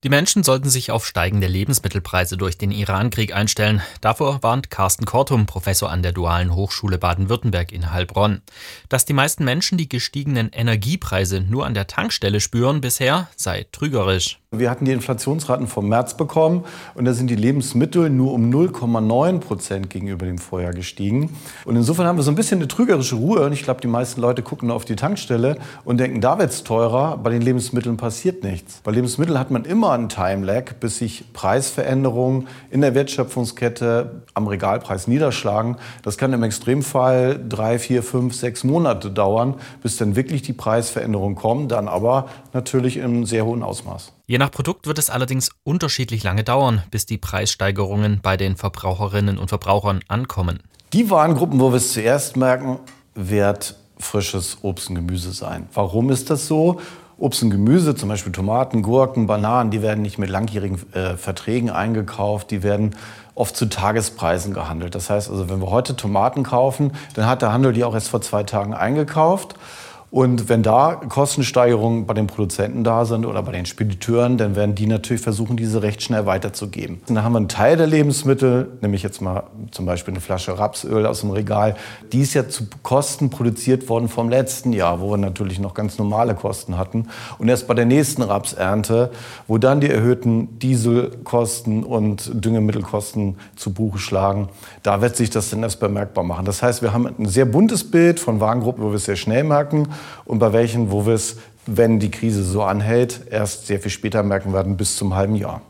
Die Menschen sollten sich auf steigende Lebensmittelpreise durch den Iran-Krieg einstellen. Davor warnt Carsten Kortum, Professor an der Dualen Hochschule Baden-Württemberg in Heilbronn. Dass die meisten Menschen die gestiegenen Energiepreise nur an der Tankstelle spüren bisher, sei trügerisch. Wir hatten die Inflationsraten vom März bekommen und da sind die Lebensmittel nur um 0,9% gegenüber dem Vorjahr gestiegen. Und insofern haben wir so ein bisschen eine trügerische Ruhe. Und ich glaube, die meisten Leute gucken auf die Tankstelle und denken, da wird's teurer. Bei den Lebensmitteln passiert nichts. Bei Lebensmitteln hat man immer einen Time-Lag, bis sich Preisveränderungen in der Wertschöpfungskette am Regalpreis niederschlagen. Das kann im Extremfall 3, 4, 5, 6 Monate dauern, bis dann wirklich die Preisveränderungen kommen, dann aber natürlich in einem sehr hohen Ausmaß. Je nach Produkt wird es allerdings unterschiedlich lange dauern, bis die Preissteigerungen bei den Verbraucherinnen und Verbrauchern ankommen. Die Warengruppen, wo wir es zuerst merken, wird frisches Obst und Gemüse sein. Warum ist das so? Obst und Gemüse, zum Beispiel Tomaten, Gurken, Bananen, die werden nicht mit langjährigen Verträgen eingekauft, die werden oft zu Tagespreisen gehandelt. Das heißt also, wenn wir heute Tomaten kaufen, dann hat der Handel die auch erst vor 2 Tagen eingekauft. Und wenn da Kostensteigerungen bei den Produzenten da sind oder bei den Spediteuren, dann werden die natürlich versuchen, diese recht schnell weiterzugeben. Und dann haben wir einen Teil der Lebensmittel, nämlich jetzt mal zum Beispiel eine Flasche Rapsöl aus dem Regal, die ist ja zu Kosten produziert worden vom letzten Jahr, wo wir natürlich noch ganz normale Kosten hatten. Und erst bei der nächsten Rapsernte, wo dann die erhöhten Dieselkosten und Düngemittelkosten zu Buche schlagen, da wird sich das dann erst bemerkbar machen. Das heißt, wir haben ein sehr buntes Bild von Warengruppen, wo wir es sehr schnell merken, und bei welchen, wo wir es, wenn die Krise so anhält, erst sehr viel später merken werden, bis zum halben Jahr.